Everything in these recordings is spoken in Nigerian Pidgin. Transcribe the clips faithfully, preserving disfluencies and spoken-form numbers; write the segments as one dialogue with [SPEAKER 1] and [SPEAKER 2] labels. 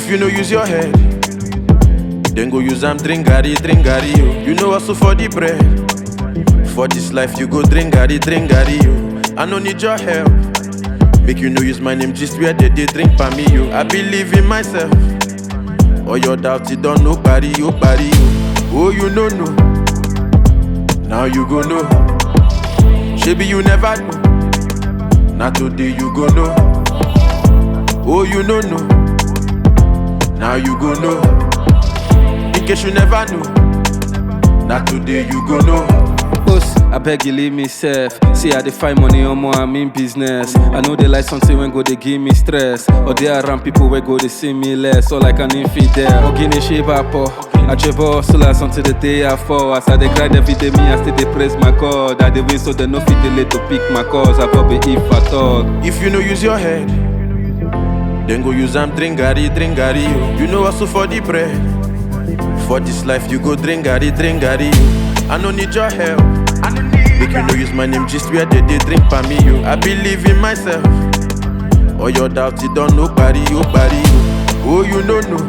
[SPEAKER 1] If you no use your head, then go use am drink garri, drink garri, yo. You know hustle for the bread. For this life you go drink garri, drink garri, yo. I no need your help. Make you no use my name just where they, they drink for me, yo. I believe in myself. All your doubts, you don't know, body, yo, body, yo. Oh, you know, no. Now you go know. Maybe you never know. Now today you go know. Oh, you know, no. Now you go know. In case you never know. Now today you go know.
[SPEAKER 2] Boss, I beg you leave me safe. See I dey find money on more, I'm in business. I know they like something when go they give me stress. Or they around people where go they see me less. Or like an infidel. Or guinea shape up. I travel so last until the day I fall. As I dey grind every day, me I still dey praise my God. I dey win so they no fit delay to pick my cause. I probably if I talk.
[SPEAKER 1] If you no use your head, then go use am drink garri, drink garri, yo. You know hustle for the bread. For this life you go drink garri, drink garri, yo. I no need your help. Make you no use my name just where they, they drink for me, yo. I believe in myself. All your doubts, you don't know, body, yo, body, yo. Oh, you know, no.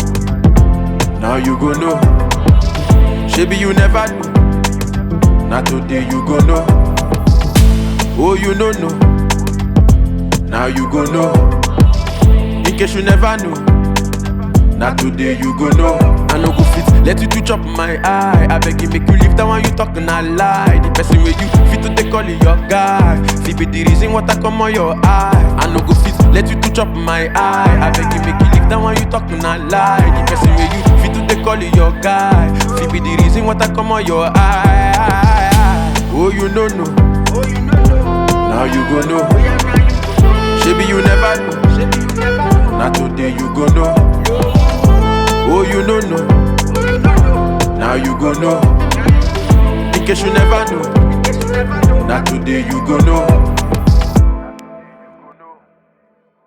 [SPEAKER 1] Now you go know. Maybe you never know. Now today you go know. Oh, you know, no. Now you go know. In case you never know. Now today you go know. I no go fit, let you to chop my eye. I beg you make you leave that one you talking a lie. The person where you fit to take call it your guy. Fit be the reason what I come on your eye. I no go fit, let you to chop my eye. I beg you make you leave that one you talking a lie. The person where you fit to take call it your guy. Fit be the reason what I come on your eye. Oh you know no. Now you go know. Maybe you never know. Now today you go know. Oh, you know, no. Now you go know. In case you never know. Now today you go know.